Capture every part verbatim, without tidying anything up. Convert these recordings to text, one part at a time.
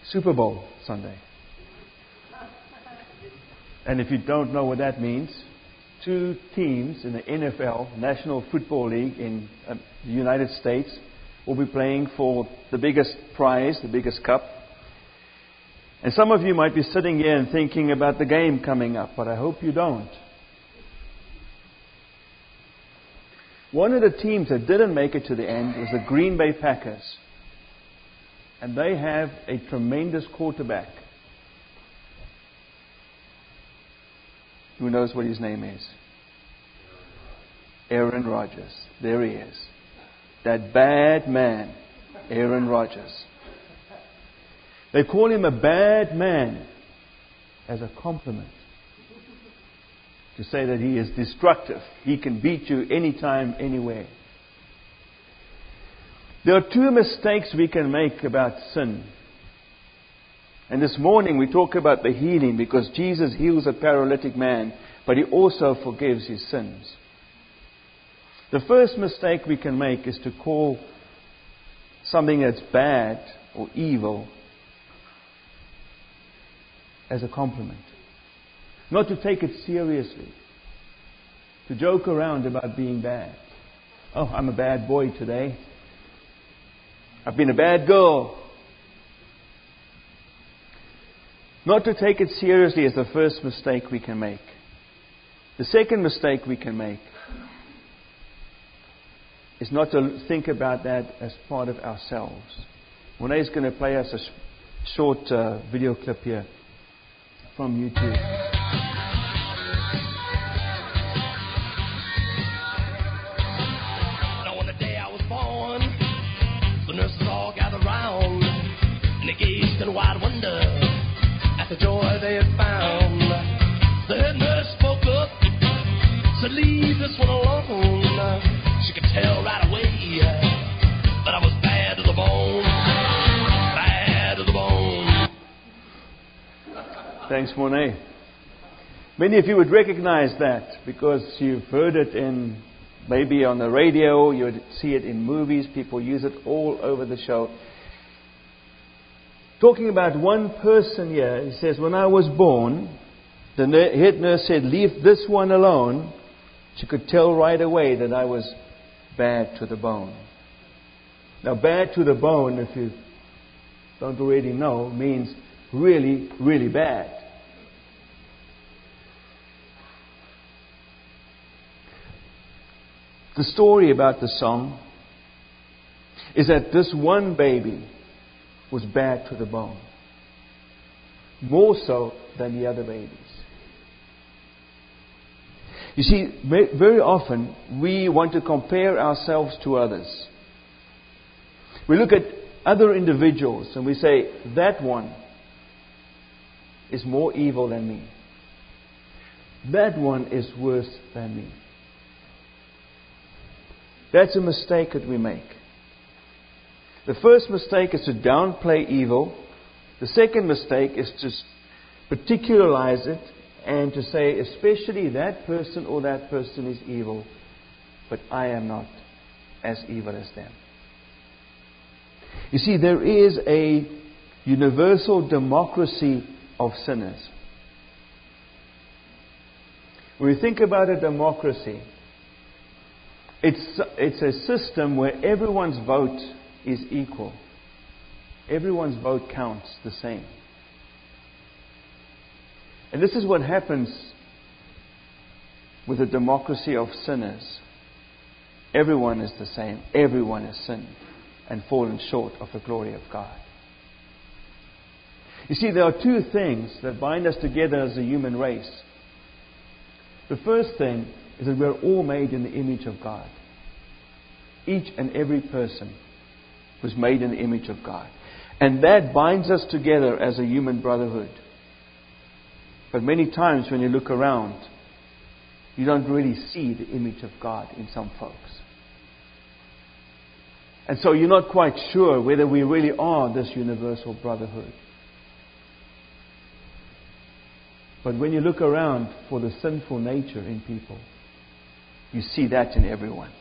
Super Bowl Sunday. And if you don't know what that means, two teams in the N F L, National Football League in uh, the United States, will be playing for the biggest prize, the biggest cup. And some of you might be sitting here and thinking about the game coming up, but I hope you don't. One of the teams that didn't make it to the end was the Green Bay Packers. And they have a tremendous quarterback. Who knows what his name is? Aaron Rodgers. There he is. That bad man, Aaron Rodgers. They call him a bad man as a compliment. To say that he is destructive. He can beat you anytime, anywhere. There are two mistakes we can make about sin. And this morning we talk about the healing because Jesus heals a paralytic man, but He also forgives his sins. The first mistake we can make is to call something that's bad or evil as a compliment. Not to take it seriously. To joke around about being bad. Oh, I'm a bad boy today. I've been a bad girl. Not to take it seriously is the first mistake we can make. The second mistake we can make is not to think about that as part of ourselves. Monet is going to play us a sh- short uh, video clip here from YouTube. Now on the day I was born, the nurses all gathered round, and they gazed in wide wonder at the joy they had found. The head nurse spoke up, said, "Leave this one alone." She could tell right away that I was bad to the bone, bad to the bone. Thanks, Monet. Many of you would recognize that because you've heard it in maybe on the radio, you would see it in movies, people use it all over the show. Talking about one person here, he says, when I was born, the head nurse said, "Leave this one alone." She could tell right away that I was bad to the bone. Now, bad to the bone, if you don't already know, means really, really bad. The story about the song is that this one baby was bad to the bone. More so than the other babies. You see, very often we want to compare ourselves to others. We look at other individuals and we say, that one is more evil than me. That one is worse than me. That's a mistake that we make. The first mistake is to downplay evil. The second mistake is to particularize it and to say, especially that person or that person is evil, but I am not as evil as them. You see, there is a universal democracy of sinners. When we think about a democracy, it's, it's a system where everyone's vote is equal. Everyone's vote counts the same. And this is what happens with a democracy of sinners. Everyone is the same. Everyone has sinned and fallen short of the glory of God. You see, there are two things that bind us together as a human race. The first thing is that we're all made in the image of God. Each and every person was made in the image of God. And that binds us together as a human brotherhood. But many times when you look around, you don't really see the image of God in some folks. And so you're not quite sure whether we really are this universal brotherhood. But when you look around for the sinful nature in people, you see that in everyone.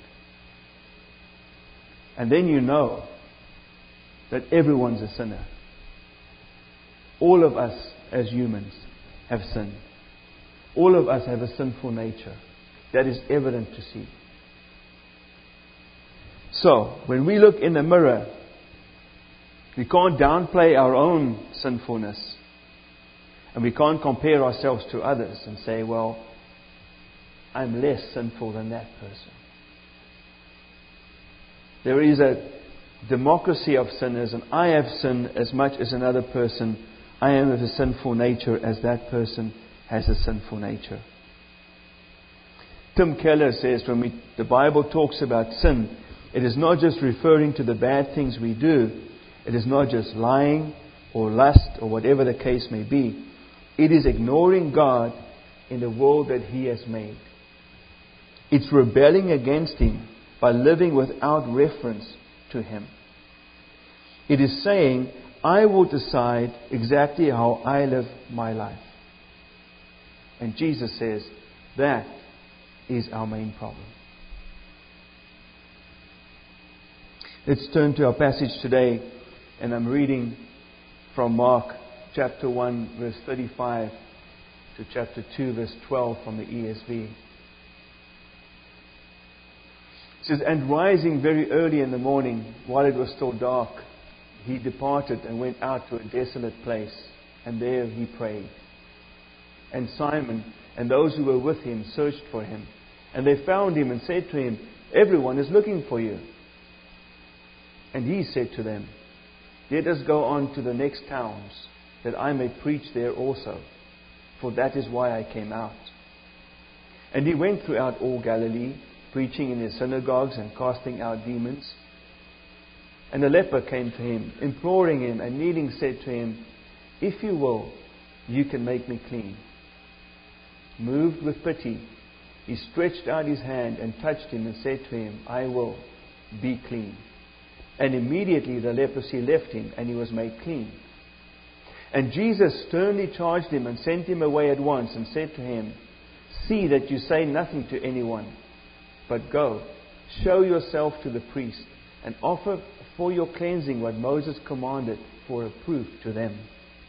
And then you know that everyone's a sinner. All of us as humans have sinned. All of us have a sinful nature. That is evident to see. So, when we look in the mirror, we can't downplay our own sinfulness. And we can't compare ourselves to others and say, well, I'm less sinful than that person. There is a democracy of sinners, and I have sinned as much as another person. I am of a sinful nature as that person has a sinful nature. Tim Keller says when we, the Bible talks about sin, it is not just referring to the bad things we do. It is not just lying or lust or whatever the case may be. It is ignoring God in the world that He has made. It's rebelling against Him by living without reference to Him. It is saying, I will decide exactly how I live my life. And Jesus says, that is our main problem. Let's turn to our passage today, and I'm reading from Mark chapter one, verse thirty-five to chapter two, verse twelve from the E S V. It says, and rising very early in the morning, while it was still dark, he departed and went out to a desolate place, and there he prayed. And Simon and those who were with him searched for him. And they found him and said to him, everyone is looking for you. And he said to them, let us go on to the next towns, that I may preach there also, for that is why I came out. And he went throughout all Galilee, preaching in his synagogues and casting out demons. And a leper came to him, imploring him, and kneeling said to him, if you will, you can make me clean. Moved with pity, he stretched out his hand and touched him and said to him, I will, be clean. And immediately the leprosy left him, and he was made clean. And Jesus sternly charged him and sent him away at once and said to him, see that you say nothing to anyone, but go, show yourself to the priest, and offer for your cleansing what Moses commanded for a proof to them.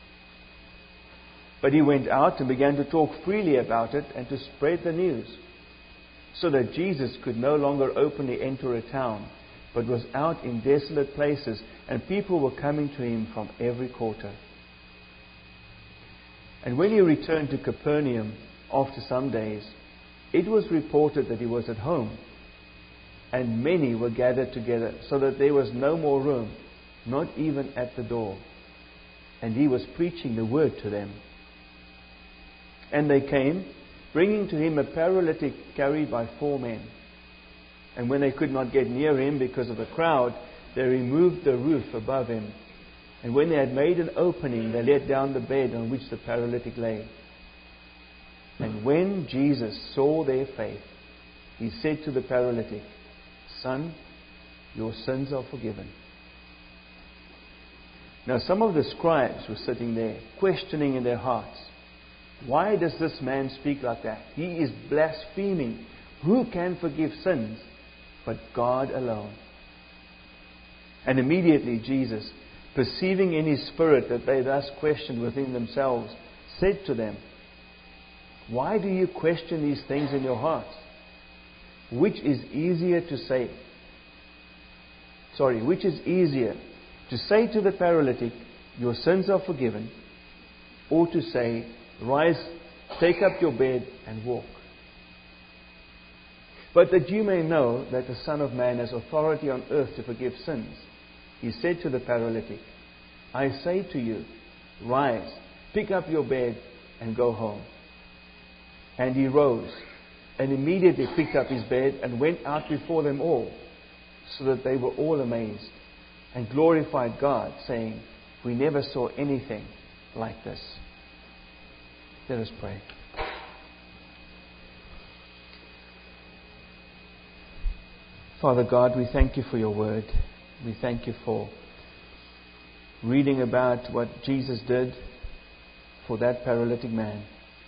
But he went out and began to talk freely about it and to spread the news, so that Jesus could no longer openly enter a town, but was out in desolate places, and people were coming to him from every quarter. And when he returned to Capernaum after some days, it was reported that he was at home, and many were gathered together, so that there was no more room, not even at the door. And he was preaching the word to them. And they came, bringing to him a paralytic carried by four men. And when they could not get near him because of the crowd, they removed the roof above him. And when they had made an opening, they let down the bed on which the paralytic lay. And when Jesus saw their faith, he said to the paralytic, son, your sins are forgiven. Now some of the scribes were sitting there, questioning in their hearts, why does this man speak like that? He is blaspheming. Who can forgive sins but God alone? And immediately Jesus, perceiving in his spirit that they thus questioned within themselves, said to them, why do you question these things in your hearts? Which is easier to say? Sorry, which is easier to say to the paralytic, your sins are forgiven, or to say, rise, take up your bed and walk? But that you may know that the Son of Man has authority on earth to forgive sins, he said to the paralytic, I say to you, rise, pick up your bed and go home. And he rose and immediately picked up his bed and went out before them all, so that they were all amazed and glorified God, saying, we never saw anything like this. Let us pray. Father God, we thank you for your word. We thank you for reading about what Jesus did for that paralytic man.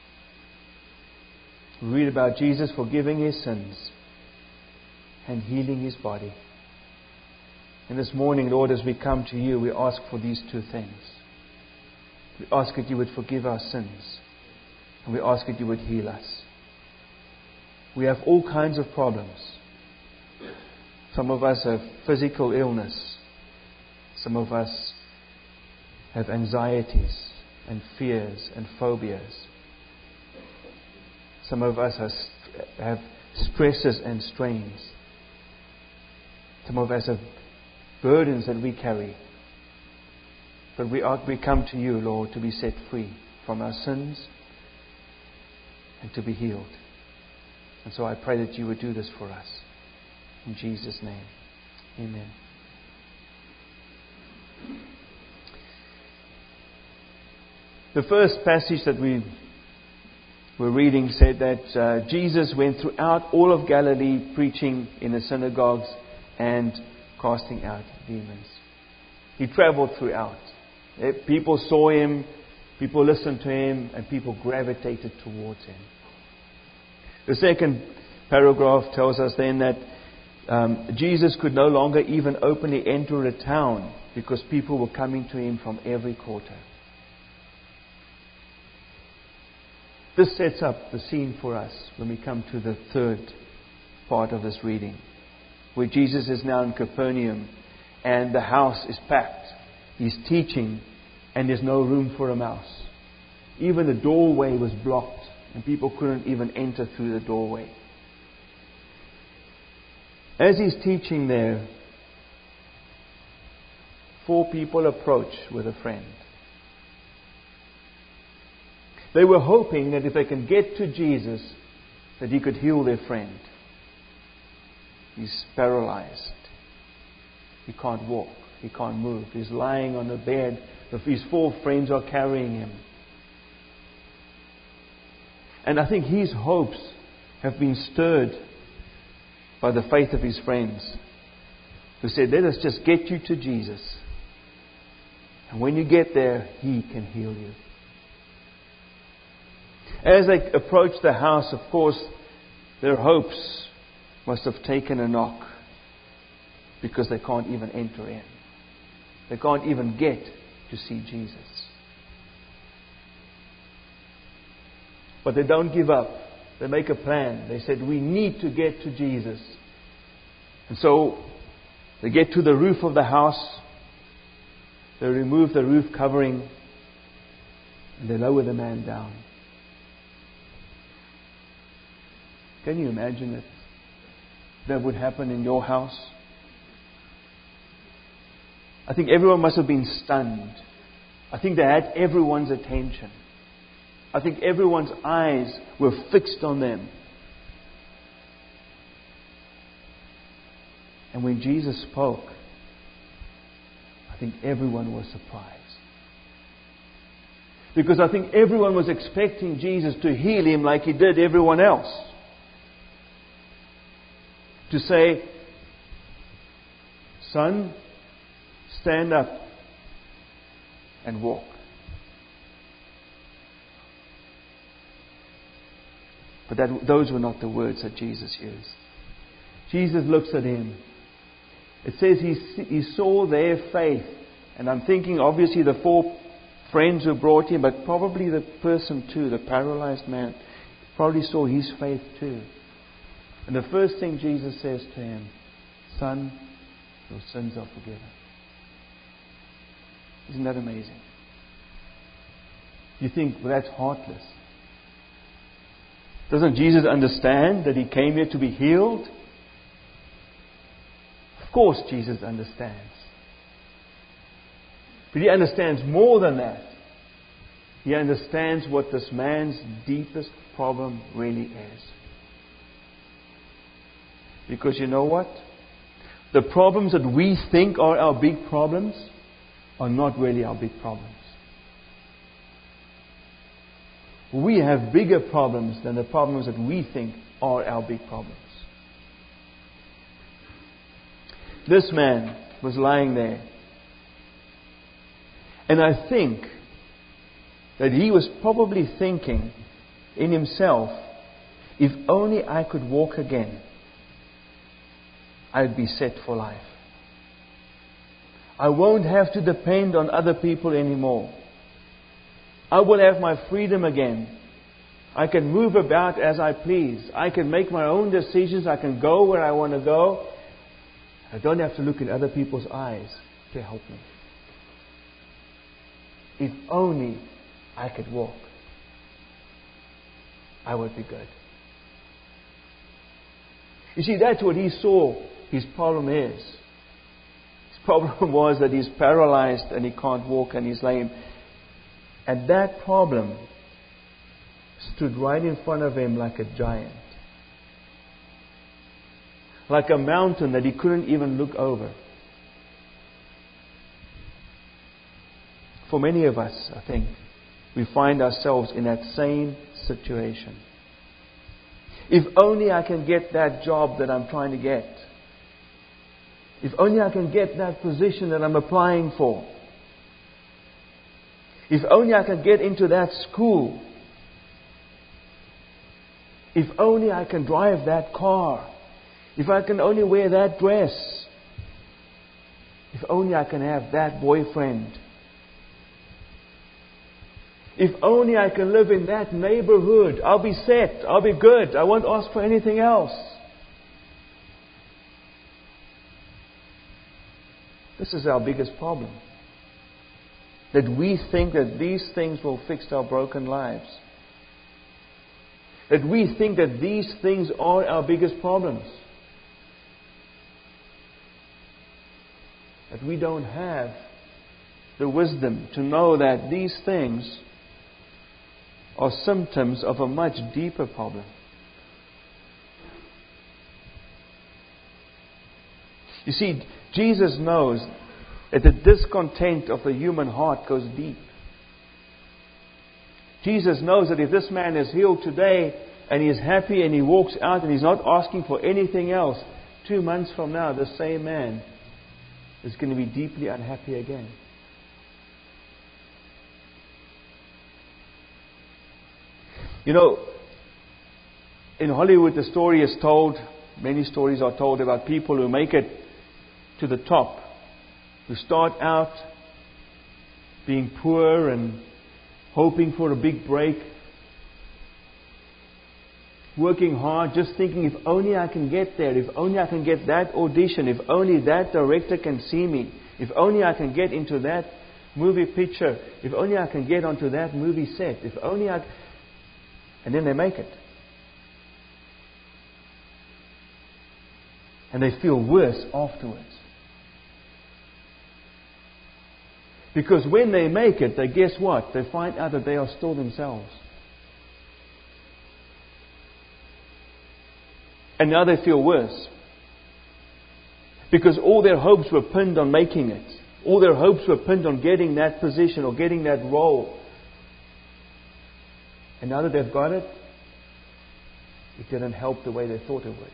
We read about Jesus forgiving his sins and healing his body. And this morning, Lord, as we come to you, we ask for these two things. We ask that you would forgive our sins. And we ask that you would heal us. We have all kinds of problems. Some of us have physical illness. Some of us have anxieties and fears and phobias. Some of us has, have stresses and strains. Some of us have burdens that we carry. But we, are, we come to you, Lord, to be set free from our sins and to be healed. And so I pray that you would do this for us. In Jesus' name. Amen. The first passage that we were reading said that uh, Jesus went throughout all of Galilee preaching in the synagogues and casting out demons. He traveled throughout. People saw him, people listened to him, and people gravitated towards him. The second paragraph tells us then that um, Jesus could no longer even openly enter a town because people were coming to him from every quarter. This sets up the scene for us when we come to the third part of this reading, where Jesus is now in Capernaum and the house is packed. He's teaching and there's no room for a mouse. Even the doorway was blocked and people couldn't even enter through the doorway. As he's teaching there, four people approach with a friend. They were hoping that if they can get to Jesus, that he could heal their friend. He's paralyzed. He can't walk. He can't move. He's lying on a bed. His four friends are carrying him. And I think his hopes have been stirred by the faith of his friends, who said, let us just get you to Jesus. And when you get there, he can heal you. As they approach the house, of course, their hopes must have taken a knock, because they can't even enter in. They can't even get to see Jesus. But they don't give up. They make a plan. They said, we need to get to Jesus. And so they get to the roof of the house. They remove the roof covering and they lower the man down. Can you imagine it? That would happen in your house? I think everyone must have been stunned. I think they had everyone's attention. I think everyone's eyes were fixed on them. And when Jesus spoke, I think everyone was surprised. Because I think everyone was expecting Jesus to heal him like he did everyone else. To say, son, stand up and walk. But that, those were not the words that Jesus used. Jesus looks at him. It says he, he saw their faith. And I'm thinking obviously the four friends who brought him, but probably the person too, the paralyzed man, probably saw his faith too. And the first thing Jesus says to him, son, your sins are forgiven. Isn't that amazing? You think, well, that's heartless. Doesn't Jesus understand that he came here to be healed? Of course Jesus understands. But he understands more than that. He understands what this man's deepest problem really is. Because you know what? The problems that we think are our big problems are not really our big problems. We have bigger problems than the problems that we think are our big problems. This man was lying there. And I think that he was probably thinking in himself, if only I could walk again, I'd be set for life. I won't have to depend on other people anymore. I will have my freedom again. I can move about as I please. I can make my own decisions. I can go where I want to go. I don't have to look in other people's eyes to help me. If only I could walk, I would be good. You see, that's what he saw his problem is. His problem was that he's paralyzed and he can't walk and he's lame. And that problem stood right in front of him like a giant. Like a mountain that he couldn't even look over. For many of us, I think, we find ourselves in that same situation. If only I can get that job that I'm trying to get. If only I can get that position that I'm applying for. If only I can get into that school. If only I can drive that car. If I can only wear that dress. If only I can have that boyfriend. If only I can live in that neighborhood. I'll be set. I'll be good. I won't ask for anything else. This is our biggest problem. That we think that these things will fix our broken lives. That we think that these things are our biggest problems. That we don't have the wisdom to know that these things are symptoms of a much deeper problem. You see, Jesus knows that the discontent of the human heart goes deep. Jesus knows that if this man is healed today and he is happy and he walks out and he's not asking for anything else, two months from now, the same man is going to be deeply unhappy again. You know, in Hollywood the story is told, many stories are told about people who make it to the top, who start out being poor and hoping for a big break, working hard, just thinking, if only I can get there, if only I can get that audition, if only that director can see me, if only I can get into that movie picture, if only I can get onto that movie set, if only I... And then they make it. And they feel worse afterwards. Because when they make it, they guess what? They find out that they are still themselves. And now they feel worse. Because all their hopes were pinned on making it. All their hopes were pinned on getting that position or getting that role. And now that they've got it, it didn't help the way they thought it would.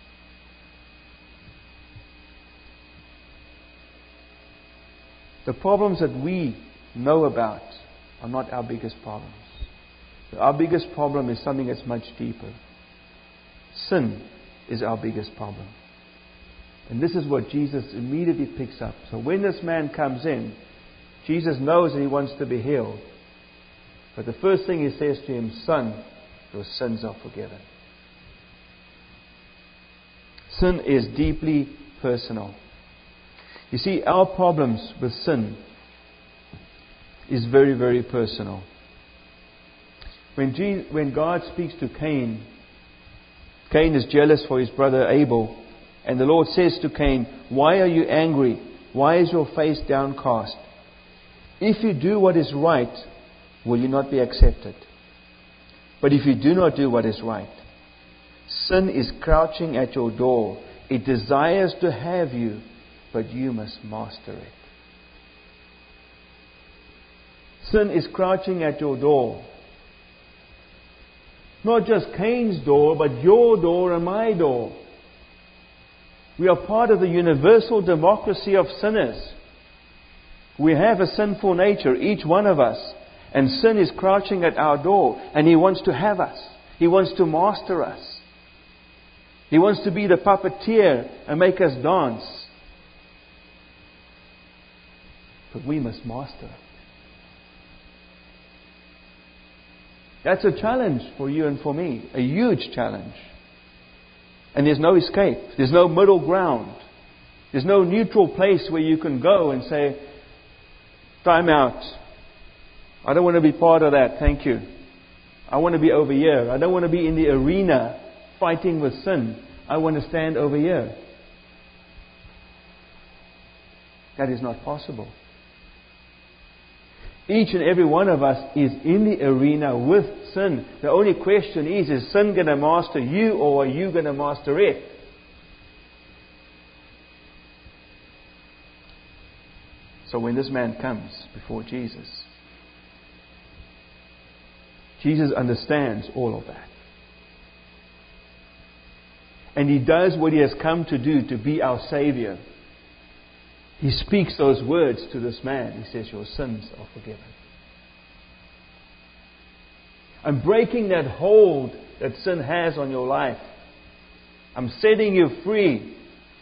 The problems that we know about are not our biggest problems. Our biggest problem is something that's much deeper. Sin is our biggest problem. And this is what Jesus immediately picks up. So when this man comes in, Jesus knows that he wants to be healed. But the first thing he says to him, son, your sins are forgiven. Sin is deeply personal. You see, our problems with sin is very, very personal. When, Jesus, when God speaks to Cain, Cain is jealous for his brother Abel. And the Lord says to Cain, why are you angry? Why is your face downcast? If you do what is right, will you not be accepted? But if you do not do what is right, sin is crouching at your door. It desires to have you, but you must master it. Sin is crouching at your door. Not just Cain's door, but your door and my door. We are part of the universal democracy of sinners. We have a sinful nature, each one of us. And sin is crouching at our door. And he wants to have us. He wants to master us. He wants to be the puppeteer and make us dance. But we must master it. That's a challenge for you and for me. A huge challenge. And there's no escape. There's no middle ground. There's no neutral place where you can go and say, time out. I don't want to be part of that. Thank you. I want to be over here. I don't want to be in the arena fighting with sin. I want to stand over here. That is not possible. Each and every one of us is in the arena with sin. The only question is, is sin going to master you, or are you going to master it? So when this man comes before Jesus, Jesus understands all of that. And He does what He has come to do, to be our Savior. He speaks those words to this man. He says, your sins are forgiven. I'm breaking that hold that sin has on your life. I'm setting you free.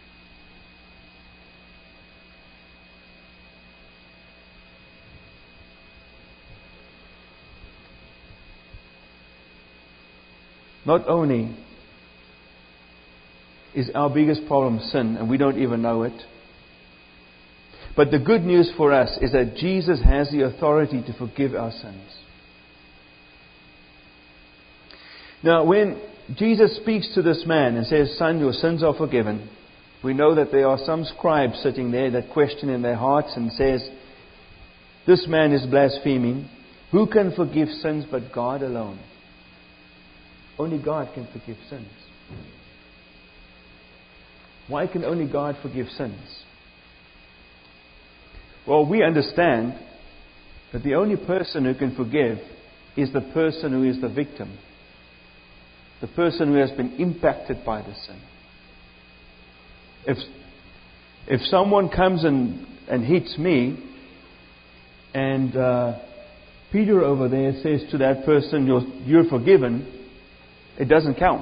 Not only is our biggest problem sin, and we don't even know it, but the good news for us is that Jesus has the authority to forgive our sins. Now, when Jesus speaks to this man and says, son, your sins are forgiven, we know that there are some scribes sitting there that question in their hearts and says, this man is blaspheming. Who can forgive sins but God alone? Only God can forgive sins. Why can only God forgive sins? Well, we understand that the only person who can forgive is the person who is the victim. The person who has been impacted by the sin. If, if someone comes and, and hits me, and uh, Peter over there says to that person, you're, you're forgiven, it doesn't count.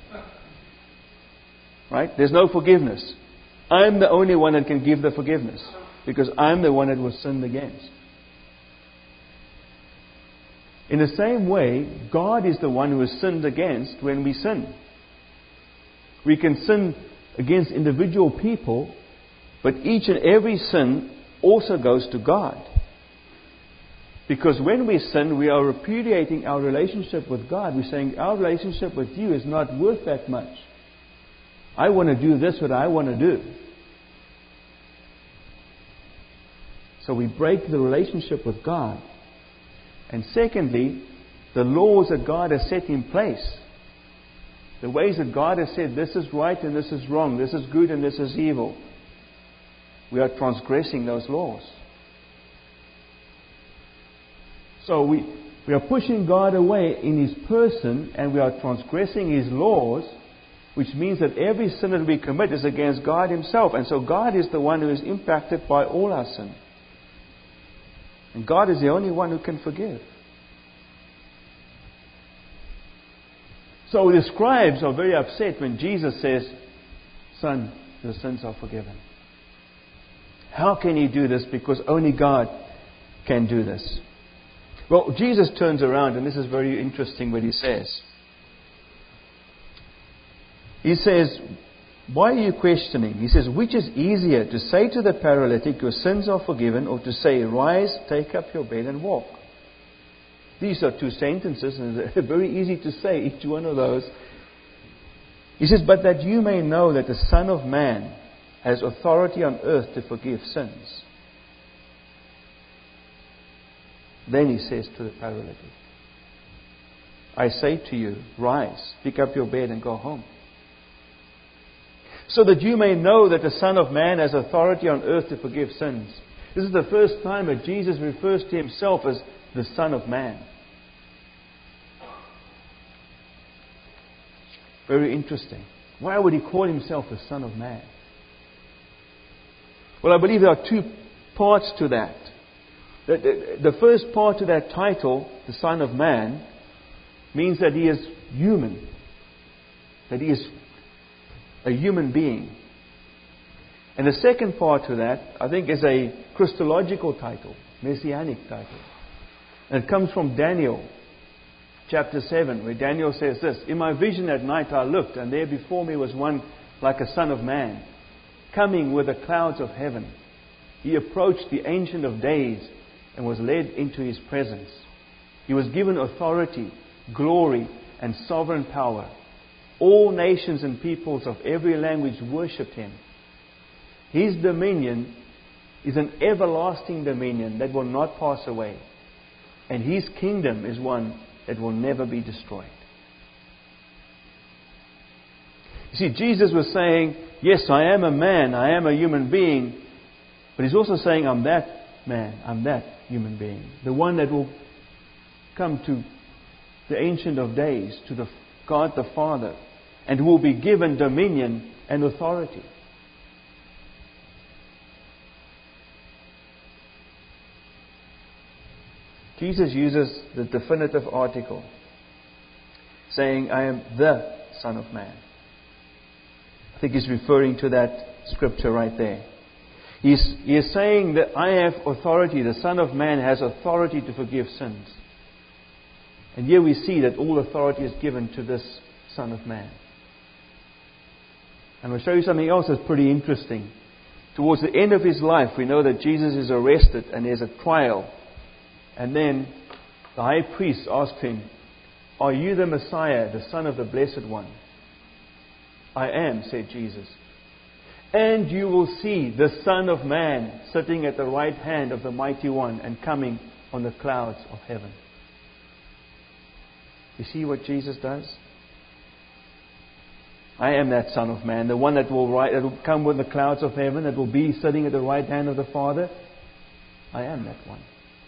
Right? There's no forgiveness. I'm the only one that can give the forgiveness, because I'm the one that was sinned against. In the same way, God is the one who is sinned against when we sin. We can sin against individual people, but each and every sin also goes to God. Because when we sin, we are repudiating our relationship with God. We're saying, our relationship with you is not worth that much. I want to do this, what I want to do. So we break the relationship with God. And secondly, the laws that God has set in place. The ways that God has said, this is right and this is wrong. This is good and this is evil. We are transgressing those laws. So we, we are pushing God away in His person, and we are transgressing His laws, which means that every sin that we commit is against God Himself. And so God is the one who is impacted by all our sin. And God is the only one who can forgive. So the scribes are very upset when Jesus says, son, your sins are forgiven. How can He do this? Because only God can do this. Well, Jesus turns around, and this is very interesting what He says. He says, why are you questioning? He says, which is easier, to say to the paralytic, your sins are forgiven, or to say, rise, take up your bed and walk? These are two sentences, and they're very easy to say, each one of those. He says, but that you may know that the Son of Man has authority on earth to forgive sins. Then He says to the paralytic, I say to you, rise, pick up your bed and go home. So that you may know that the Son of Man has authority on earth to forgive sins. This is the first time that Jesus refers to Himself as the Son of Man. Very interesting. Why would He call Himself the Son of Man? Well, I believe there are two parts to that. The, the, the first part to that title, the Son of Man, means that He is human. That He is a human being. And the second part to that, I think, is a Christological title, Messianic title. And it comes from Daniel chapter seven, where Daniel says this, "In my vision at night I looked, and there before me was one like a son of man, coming with the clouds of heaven. He approached the Ancient of Days and was led into His presence. He was given authority, glory, and sovereign power. All nations and peoples of every language worshipped Him. His dominion is an everlasting dominion that will not pass away, and His kingdom is one that will never be destroyed." You see, Jesus was saying, yes, I am a man, I am a human being, but He's also saying, I'm that man, I'm that human being. The one that will come to the Ancient of Days, to the God the Father, and who will be given dominion and authority. Jesus uses the definitive article, saying, I am the Son of Man. I think He's referring to that scripture right there. He's, he is saying that I have authority. The Son of Man has authority to forgive sins. And here we see that all authority is given to this Son of Man. I'm going to show you something else that's pretty interesting. Towards the end of His life, we know that Jesus is arrested and there's a trial. And then the high priest asks Him, "Are you the Messiah, the Son of the Blessed One?" "I am," said Jesus. "And you will see the Son of Man sitting at the right hand of the Mighty One and coming on the clouds of heaven." You see what Jesus does? I am that Son of Man, the one that will, ri- that will come with the clouds of heaven, that will be sitting at the right hand of the Father. I am that one.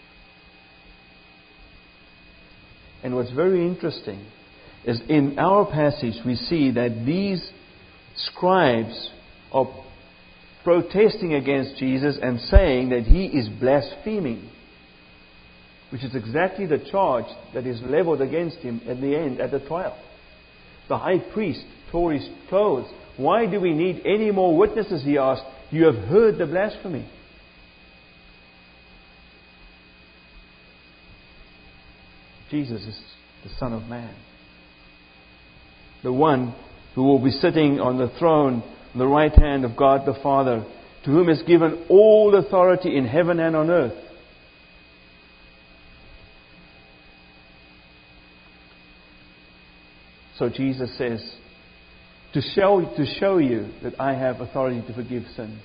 And what's very interesting is in our passage we see that these scribes are protesting against Jesus and saying that He is blaspheming, which is exactly the charge that is leveled against Him at the end, at the trial. The high priest tore his clothes. "Why do we need any more witnesses?" he asked. "You have heard the blasphemy." Jesus is the Son of Man, the one who will be sitting on the throne on the right hand of God the Father, to whom is given all authority in heaven and on earth. So Jesus says, to show, to show you that I have authority to forgive sins.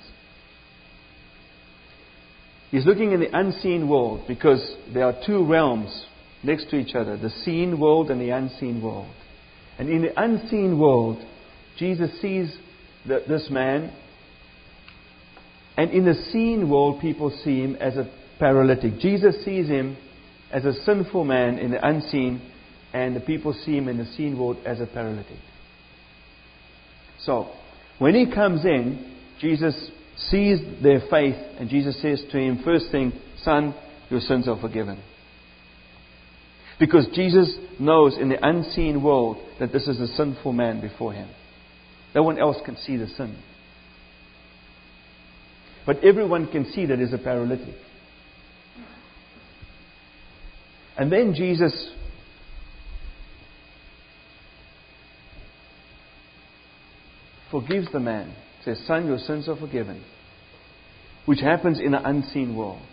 He's looking in the unseen world, because there are two realms next to each other, the seen world and the unseen world. And in the unseen world, Jesus sees the, this man, and in the seen world, people see Him as a paralytic. Jesus sees Him as a sinful man in the unseen, and the people see Him in the seen world as a paralytic. So, when He comes in, Jesus sees their faith, and Jesus says to him, first thing, "Son, your sins are forgiven." Because Jesus knows in the unseen world that this is a sinful man before Him. No one else can see the sin. But everyone can see that he's a paralytic. And then Jesus forgives the man. Says, "Son, your sins are forgiven." Which happens in the unseen world.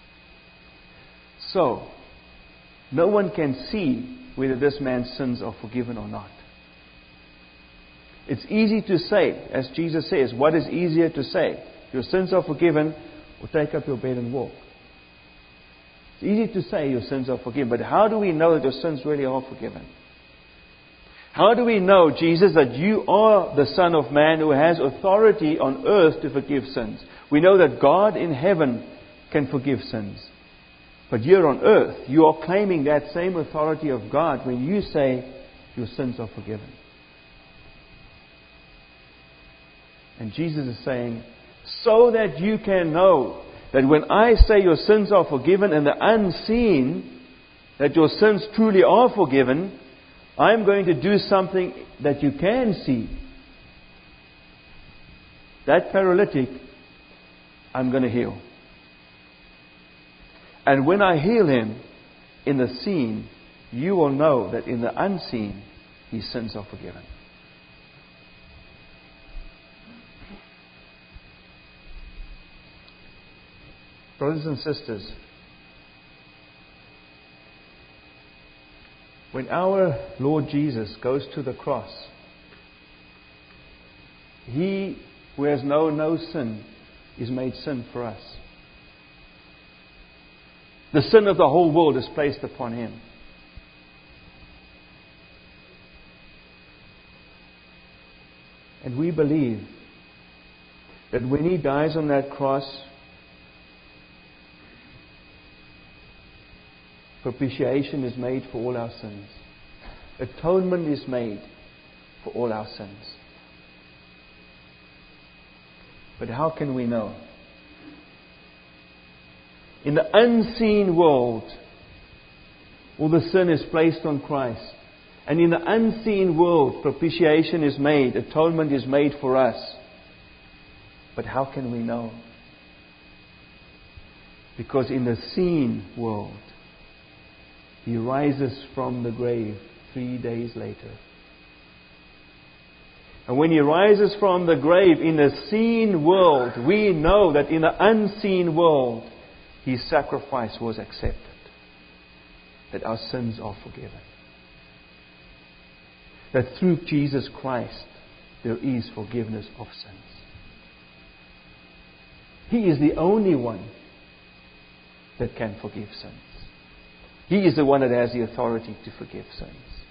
So, no one can see whether this man's sins are forgiven or not. It's easy to say, as Jesus says, what is easier to say? Your sins are forgiven, or take up your bed and walk. It's easy to say your sins are forgiven, but how do we know that your sins really are forgiven? How do we know, Jesus, that you are the Son of Man who has authority on earth to forgive sins? We know that God in heaven can forgive sins. But here on earth, you are claiming that same authority of God when you say your sins are forgiven. And Jesus is saying, so that you can know that when I say your sins are forgiven and the unseen, that your sins truly are forgiven, I'm going to do something that you can see. That paralytic, I'm going to heal. And when I heal him in the seen, you will know that in the unseen, his sins are forgiven. Brothers and sisters, when our Lord Jesus goes to the cross, He who has known no sin is made sin for us. The sin of the whole world is placed upon Him. And we believe that when He dies on that cross, propitiation is made for all our sins. Atonement is made for all our sins. But how can we know? In the unseen world, all the sin is placed on Christ. And in the unseen world, propitiation is made, atonement is made for us. But how can we know? Because in the seen world, He rises from the grave three days later. And when He rises from the grave in the seen world, we know that in the unseen world, His sacrifice was accepted. That our sins are forgiven. That through Jesus Christ, there is forgiveness of sins. He is the only one that can forgive sins. He is the one that has the authority to forgive sins.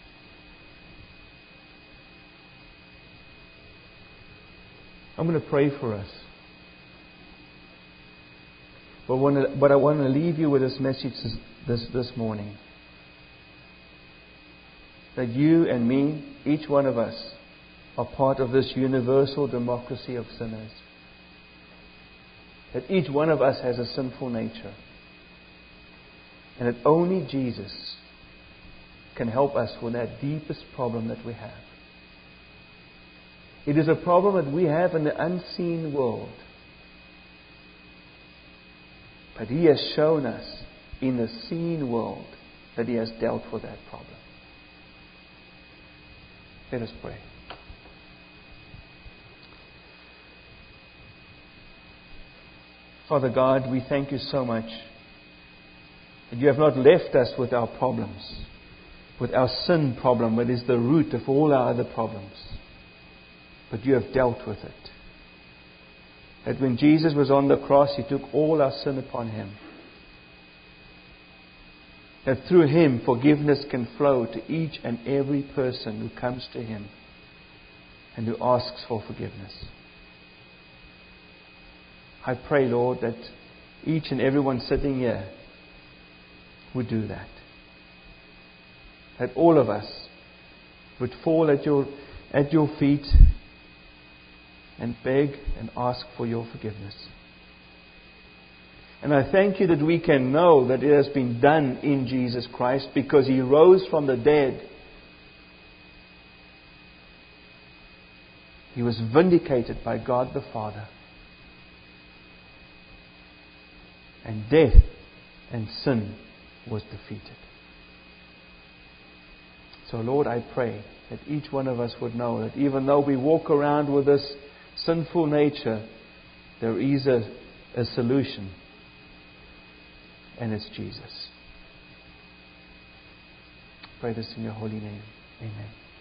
I'm going to pray for us. But, want to, but I want to leave you with this message this, this morning. That you and me, each one of us, are part of this universal democracy of sinners. That each one of us has a sinful nature. And that only Jesus can help us with that deepest problem that we have. It is a problem that we have in the unseen world. But He has shown us in the seen world that He has dealt with that problem. Let us pray. Father God, we thank You so much that You have not left us with our problems, with our sin problem, that is the root of all our other problems. But You have dealt with it. That when Jesus was on the cross, He took all our sin upon Him. That through Him, forgiveness can flow to each and every person who comes to Him and who asks for forgiveness. I pray, Lord, that each and everyone sitting here would do that. That all of us would fall at your, at your feet and beg and ask for Your forgiveness. And I thank You that we can know that it has been done in Jesus Christ because He rose from the dead. He was vindicated by God the Father. And death and sin was defeated. So Lord, I pray that each one of us would know that even though we walk around with this sinful nature, there is a, a solution. And it's Jesus. Pray this in Your holy name. Amen.